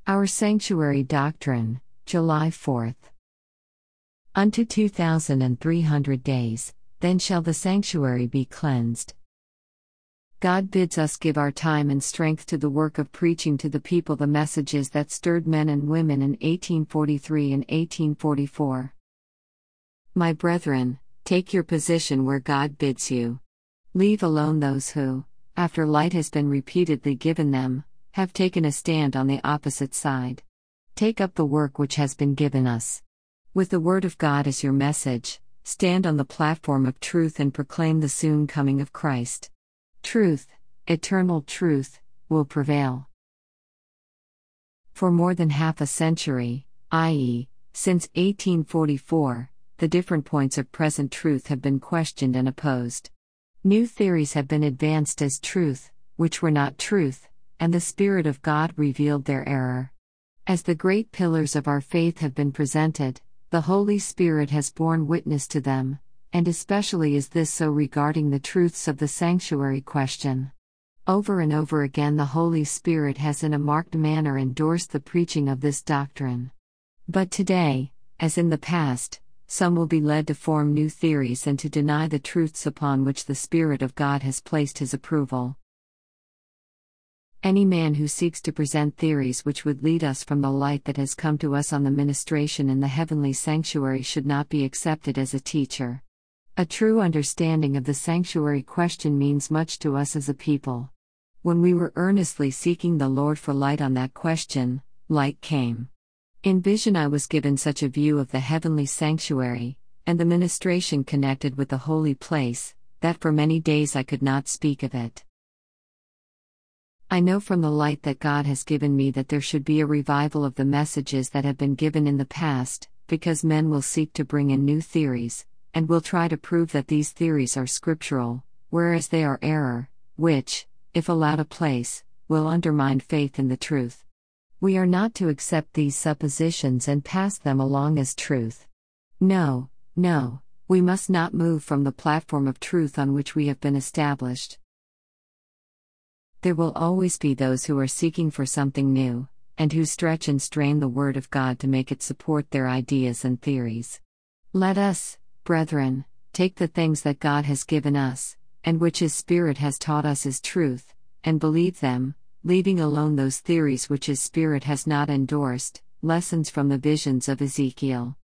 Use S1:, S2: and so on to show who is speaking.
S1: Our Sanctuary Doctrine, July 4th. Unto 2,300 days, then shall the sanctuary be cleansed. God bids us give our time and strength to the work of preaching to the people the messages that stirred men and women in 1843 and 1844. My brethren, take your position where God bids you. Leave alone those who, after light has been repeatedly given them, have taken a stand on the opposite side. Take up the work which has been given us. With the Word of God as your message, stand on the platform of truth and proclaim the soon coming of Christ. Truth, eternal truth, will prevail. For more than half a century, i.e., since 1844, the different points of present truth have been questioned and opposed. New theories have been advanced as truth, which were not truth, and the Spirit of God revealed their error. As the great pillars of our faith have been presented, the Holy Spirit has borne witness to them, and especially is this so regarding the truths of the sanctuary question. Over and over again the Holy Spirit has in a marked manner endorsed the preaching of this doctrine. But today, as in the past, some will be led to form new theories and to deny the truths upon which the Spirit of God has placed His approval. Any man who seeks to present theories which would lead us from the light that has come to us on the ministration in the heavenly sanctuary should not be accepted as a teacher. A true understanding of the sanctuary question means much to us as a people. When we were earnestly seeking the Lord for light on that question, light came. In vision I was given such a view of the heavenly sanctuary, and the ministration connected with the holy place, that for many days I could not speak of it. I know from the light that God has given me that there should be a revival of the messages that have been given in the past, because men will seek to bring in new theories, and will try to prove that these theories are scriptural, whereas they are error, which, if allowed a place, will undermine faith in the truth. We are not to accept these suppositions and pass them along as truth. No, we must not move from the platform of truth on which we have been established. There will always be those who are seeking for something new, and who stretch and strain the Word of God to make it support their ideas and theories. Let us, brethren, take the things that God has given us, and which His Spirit has taught us as truth, and believe them, leaving alone those theories which His Spirit has not endorsed, lessons from the visions of Ezekiel.